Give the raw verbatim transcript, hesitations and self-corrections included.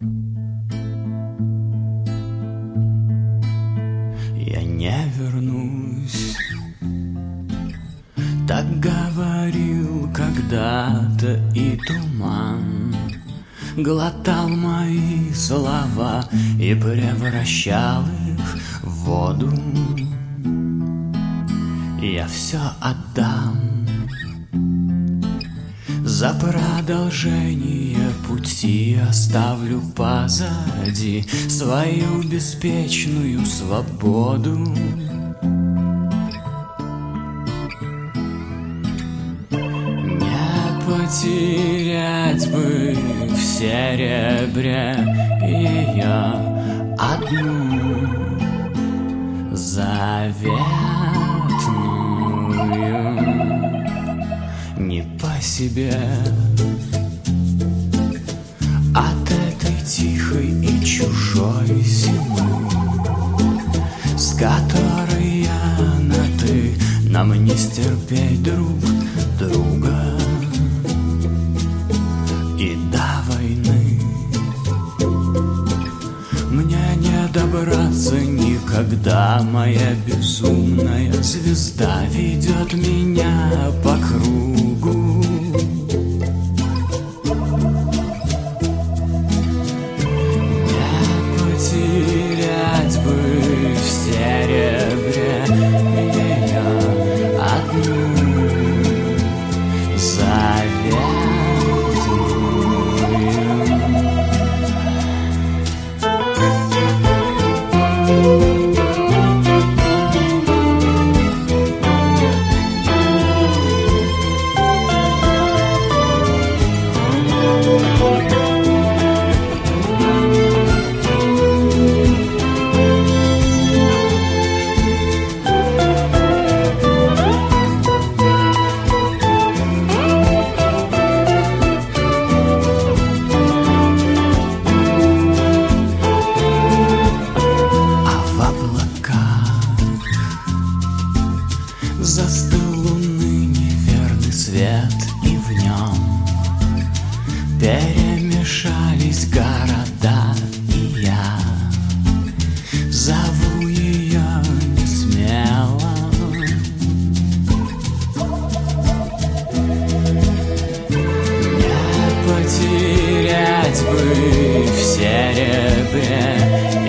Я не вернусь, так говорил когда-то и туман. Глотал мои слова и превращал их в воду. Я все отдам за продолжение пути, оставлю позади свою беспечную свободу. Не потерять бы в серебре ее одну заветную. Не по себе от этой тихой и чужой зимы, с которой я на ты, нам не стерпеть друг друга и до войны. Мне не добраться никогда, моя безумная звезда ведет меня по кругу. Не потерять бы в серебре ее одну заветную. Застыл луны неверный свет, и в нем перемешались города, и я зову ее не смело. Не потерять бы в серебре